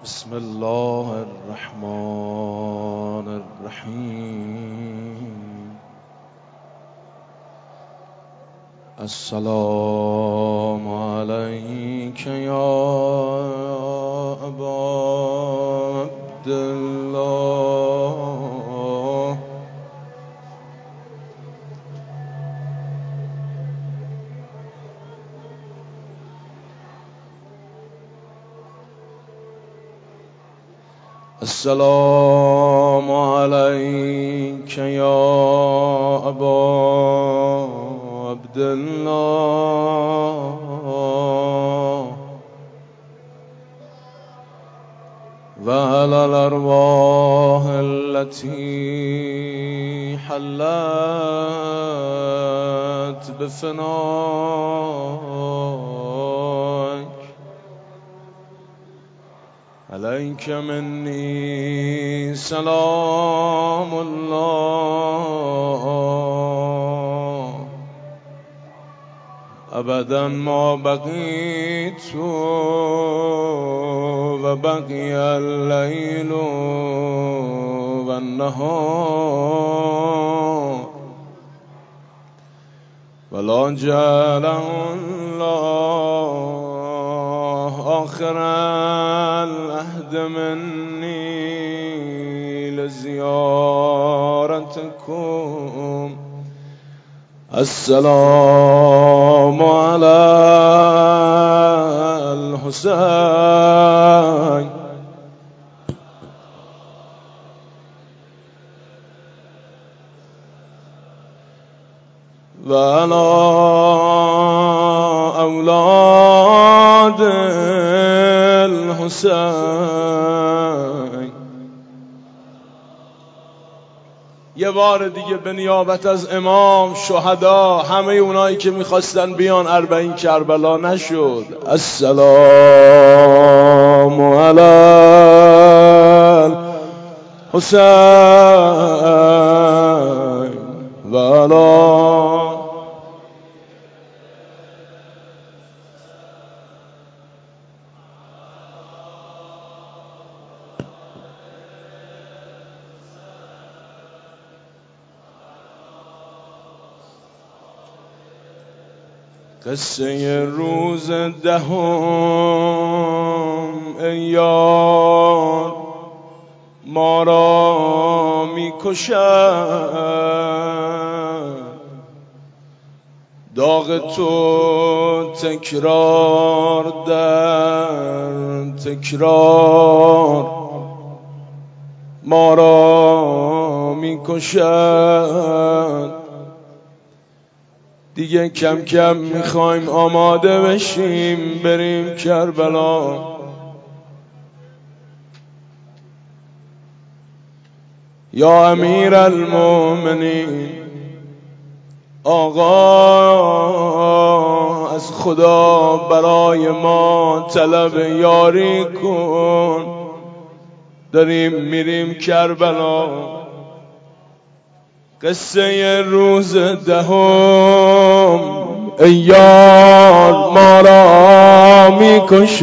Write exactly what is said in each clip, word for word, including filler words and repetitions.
بسم الله الرحمن الرحیم. السلام علیک یا ابا عبدالله. السلام علیک یا ابا عبدالله و علی الارواح التي حلت بفنائك. عليك مني سلام الله أبدا ما بقيت وبقي الليل والنهار ولا جعله الله آخر العهد مني لزيارتكم. السلام على الحسين وعلى أولاد الحسين. یه بار دیگه به نیابت از امام، شهدا، همه اونایی که میخواستن بیان اربعین کربلا نشد. السلام علی الحسین و علی قصه روز دهم ای یار ما را می کشد. داغ تو تکرار در تکرار ما را می کشد. دیگه کم کم میخوایم آماده بشیم بریم کربلا. یا امیر المؤمنین، آقا از خدا برای ما طلب یاری کن، داریم میریم کربلا. قصه روز دهم ای یار ما را می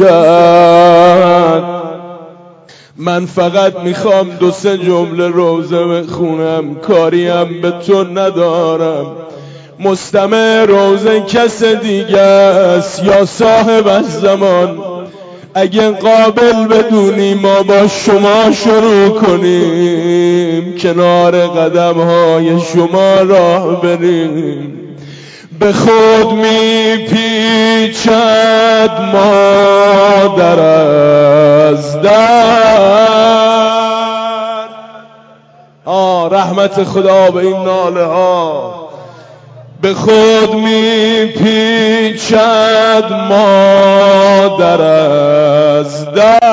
کشد. من فقط میخوام دو سه جمله روزه بخونم، کاریم به تو ندارم. مستمع روزه کس دیگه است یا صاحب الزمان. اگه قابل بدونی ما با شما شروع کنیم، کنار قدم های شما راه بریم. به خود میپیچد مادر از در. آه رحمت خدا به این ناله ها. به خود میپیچد مادر از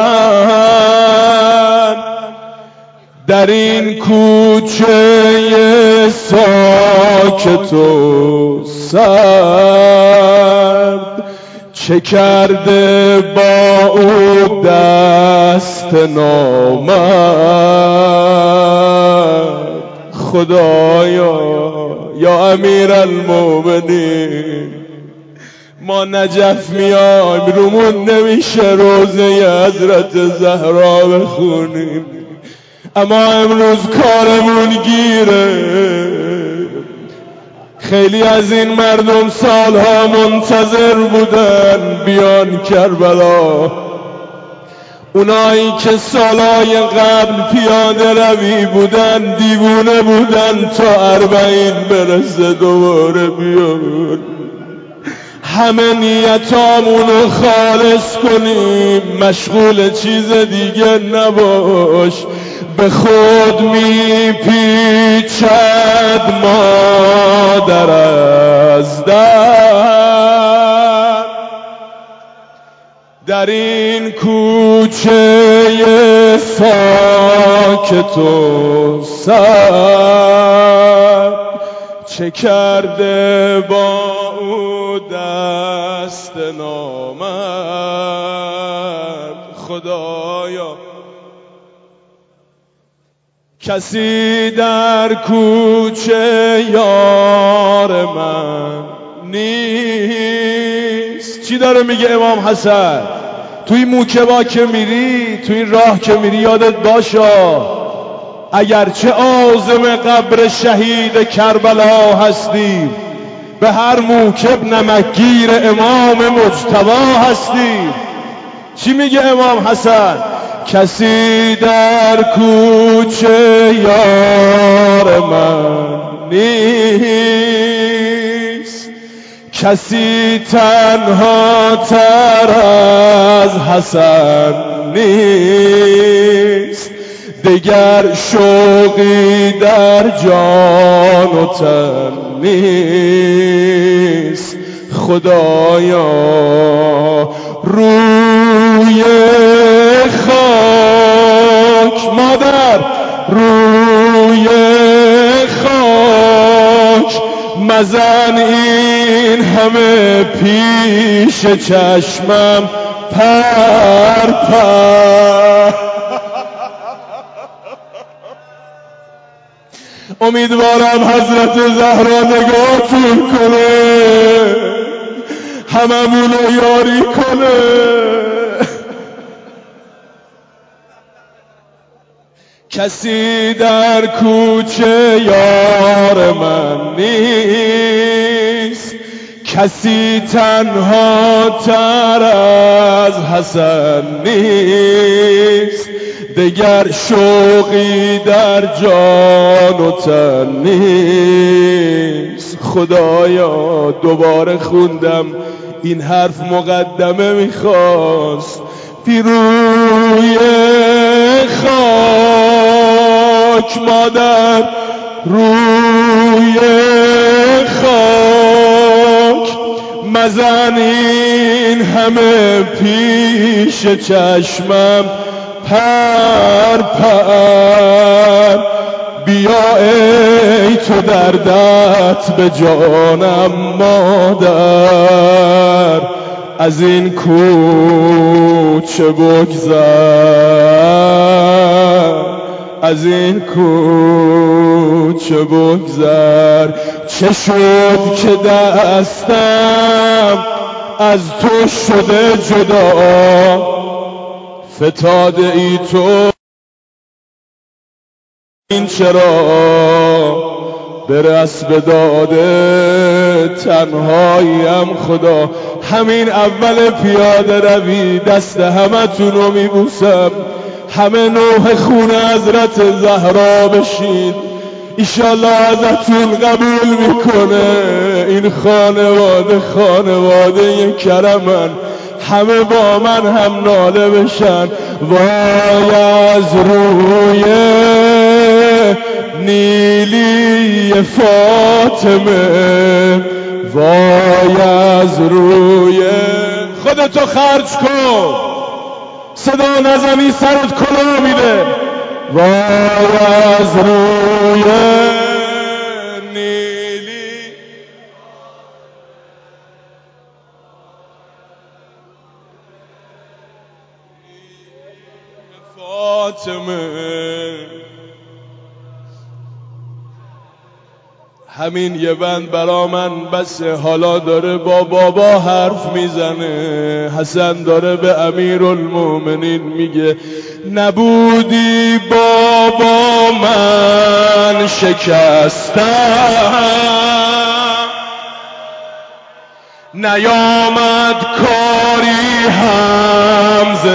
در، در این کوچه ساکت و سرد. چه کرده با او دست نامرد. خدایا یا امیر المؤمنین ما نجف میایم رومون نمیشه روزه حضرت زهرا بخونیم، اما امروز کارمون گیره. خیلی از این مردم سالها منتظر بودن بیان کربلا، اونایی که سالهای قبل پیاده روی بودن دیوونه بودن تا اربعین برسه دوباره بیان. همه نیتامونو خالص کنیم، مشغول چیز دیگه نباش. به خود میپیچد مادر از در، در این کوچه ساکت و سرد، چه کرده با او دست نامرد. خدایا کسی در کوچه یار من نیست. چی داره میگه امام حسن؟ توی موکبا که میری، توی راه که میری یادت باشا اگرچه عازم قبر شهید کربلا هستیم، به هر موکب نمکگیر امام مجتبی هستیم. چی میگه امام حسن؟ کسی در کوچه یار من نیست، کسی تنها تر از حسن نیست. دگر شوقی در جان و تن نیست. خدایا روی خاک، مادر روی خاک مزن این همه پیش چشمم پر پر. امیدوارم حضرت زهرا نگاهتون کنه، هممونو یاری کنه. کسی در کوچه یار من نیست، کسی تنها تر از حسن نیست. دگر شوقی در جان و تن نیست. خدایا دوباره خوندم این حرف مقدمه میخواست. روی خاک مادر روی خاک مزن این همه پیش چشمم پر پر. بیا ای تو دردت به جانم مادر، از این کوچه بگذر، از این کوچه بگذر. چه شد که دستم از تو شده جدا، فتاده ای تو این چرا؟ برس به داده تنهاییم خدا. همین اول پیاده روی دست همه تونو میبوسم، همه نوح خون حضرت زهرا بشین. ایشالله ازتون قبول میکنه. این خانواده خانواده کرمن، همه با من هم ناله بشن. وای از روی نیلی فاطمه، وای از روی. خودتو خرج کن، صدا نزنی سرت کلا میره. وای از روی نیلی فاطمه، همین یه بند برا من بسه. حالا داره با بابا حرف میزنه. حسن داره به امیرالمومنین میگه نبودی بابا من شکستم، نیامد کاری هم ز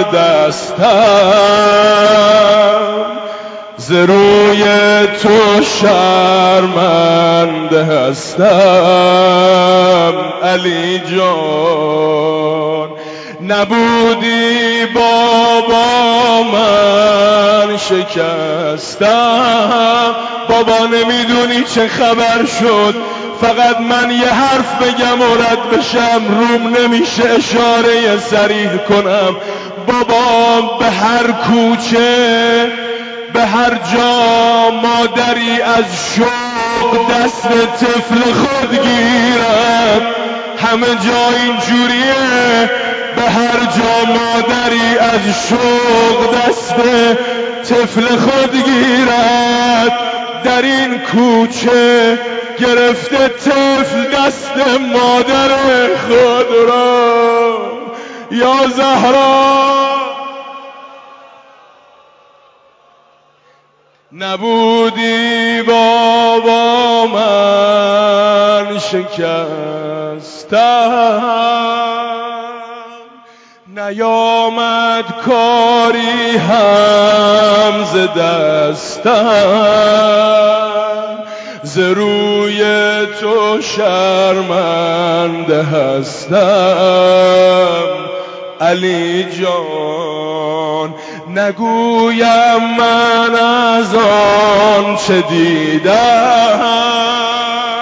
دستم، ز روی تو شرمنده هستم علی جان. نبودی بابا من شکستم. بابا نمیدونی چه خبر شد، فقط من یه حرف بگم و رد بشم، روم نمیشه اشاره صریح کنم. بابا به هر کوچه به هر جا مادری از شوق دست طفل خود گیرد، همه جا اینجوریه. به هر جا مادری از شوق دست طفل خود گیرد، در این کوچه گرفته طفل دست مادر خود را. یا زهرا نبودی بابا من شکستم، نیامد کاری هم ز دستم، ز روی تو شرمنده هستم علی جان. نگویم من از آن چه دیدم،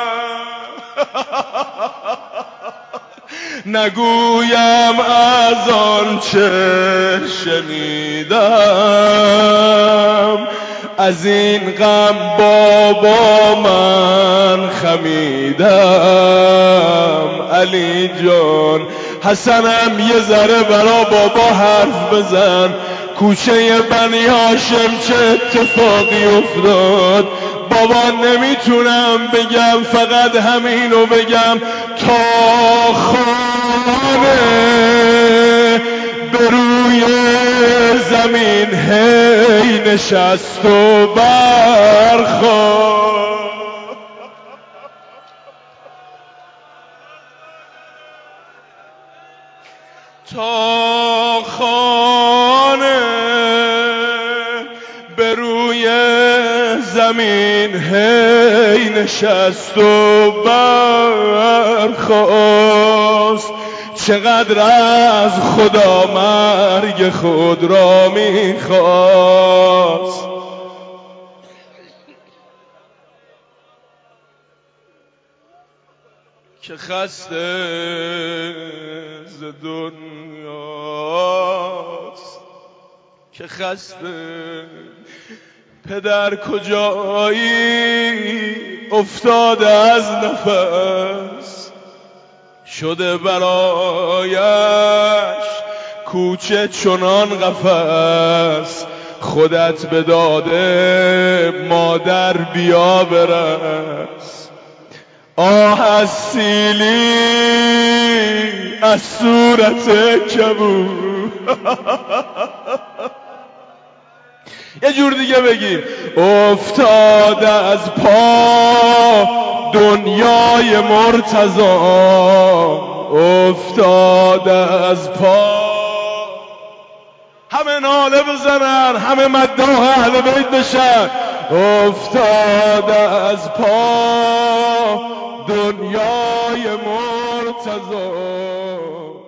نگویم از آن چه شنیدم، از این غم بابا من خمیدم علی جان. حسنم یه ذره برا بابا حرف بزن، کوچه بنی هاشم چه اتفاقی افتاد. بابا نمیتونم بگم، فقط همینو بگم تا خانه به روی زمین هی نشست و برخاست. تا خانه به روی زمین هی نشست و برخاست. چقدر از خدا مرگ خود را میخواست، که خسته ز دنیاست، که خسته. پدر کجایی افتاده از نفس، شده برایش کوچه چنان قفس. خودت به داده مادر بیا برس، آه از سیلی از صورت کبود. یه جور دیگه بگیم افتاده از پا دنیای مرتضی، افتاده از پا. همه ناله بزنن، همه مداح اهل بیت بشن. افتاده از پا دنیای مرتضی،